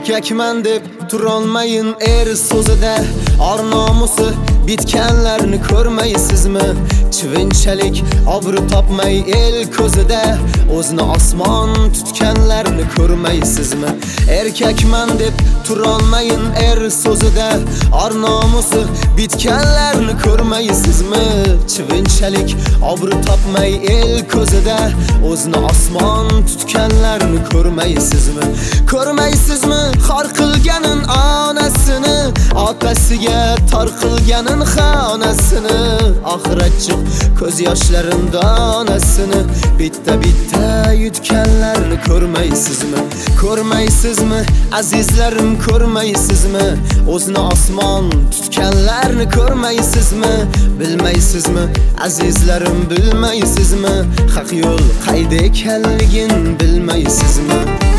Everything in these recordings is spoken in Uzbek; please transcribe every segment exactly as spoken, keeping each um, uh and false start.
Erkakman deb turolmayin er so'zida, or nomusi bitganlarni ko'rmaysizmi? Chivinchalik obro' topmay el ko'zida o'zini osmon tutganlarni ko'rmaysizmi? Erkakman deb turolmayin er so'zida, or nomusi bitganlarni ko'rmaysizmi? Chivinchalik obro' topmay el ko'zida o'zini osmon tutganlarni ko'rmaysizmi? Ko'rmaysizmi xor qilganin onasini, otasiga tor qilganin xonasini, oxiratchiq ko'z yoshlarin donasini bitta bitta yutganlarni ko'rmaysizmi? Ko'rmaysizmi azizlarim, ko'rmaysizmi? O'zini osmon tutganlarni ko'rmaysizmi? Bilmaysizmi azizlarim, bilmaysizmi? Haq yo'l qayda ekanligin bilmaysizmi?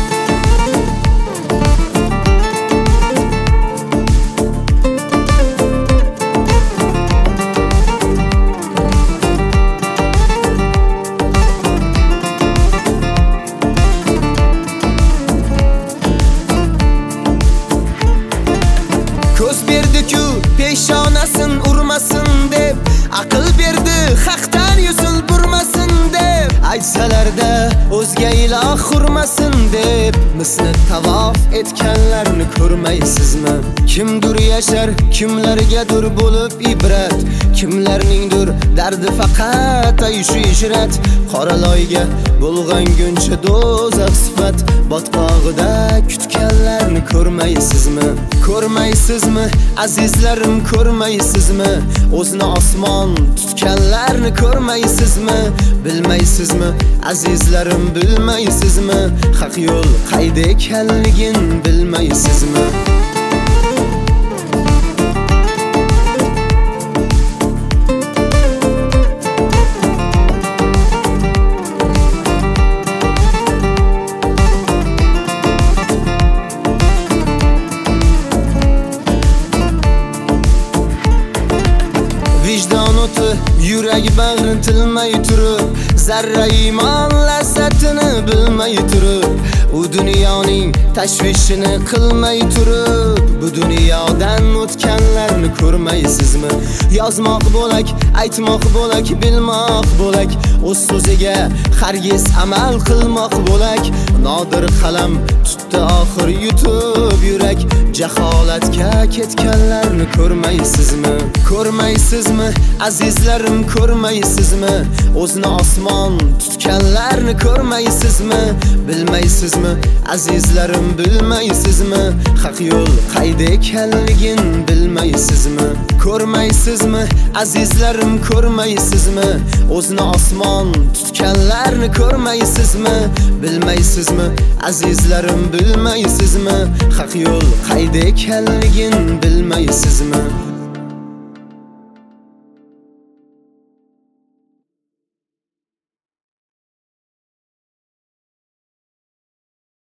Ko'z berdi-ku peshonasin urmasin deb, aql berdi haqdan yuzin burmasin deb, aytsalarda o'zga iloh urmasin deb, misli tavof etganlarni ko'rmaysizmi? Kimdir yashar, kimlargadir bo'lib ibrat, kimlarningdir dardi faqat ayshi ishrat, qora loyga bulg'anguncha do'zax sifat, botqog'ida kutganlarni ko'rmaysizmi? Ko'rmaysizmi azizlarim, ko'rmaysizmi? O'zini osmon tutganlarni ko'rmaysizmi? Bilmaysizmi azizlarim, bilmaysizmi? Haq yo'l qayda ekanligin bilmaysizmi? Vijdon o'ti yuragi bag'rin tilmay turib, zarra iymon lazzatini bilmay turib, u dunyoning tashvishini qilmay turib, bu dunyodan o'tganlarni ko'rmaysizmi? Yozmoq bo'lak, aytmoq bo'lak, bilmoq bo'lak, o'z so'ziga hargiz amal qilmoq bo'lak, nodir qalam tutdi oxir yutib yurak, jaholatga ketganlarni ko'rmaysizmi? Ko'rmaysizmi azizlarim, ko'rmaysizmi? O'zini osmon tutganlarni ko'rmaysizmi? Bilmaysizmi azizlarim, bilmaysizmi? Haq yo'l qayda ekanligin bilmaysizmi? Ko'rmaysizmi azizlarim, ko'rmaysizmi? O'zini osmon tutganlarni ko'rmaysizmi? Bilmaysizmi azizlarim, bilmaysizmi? Haq yo'l qayda ekanligin bilmaysizmi?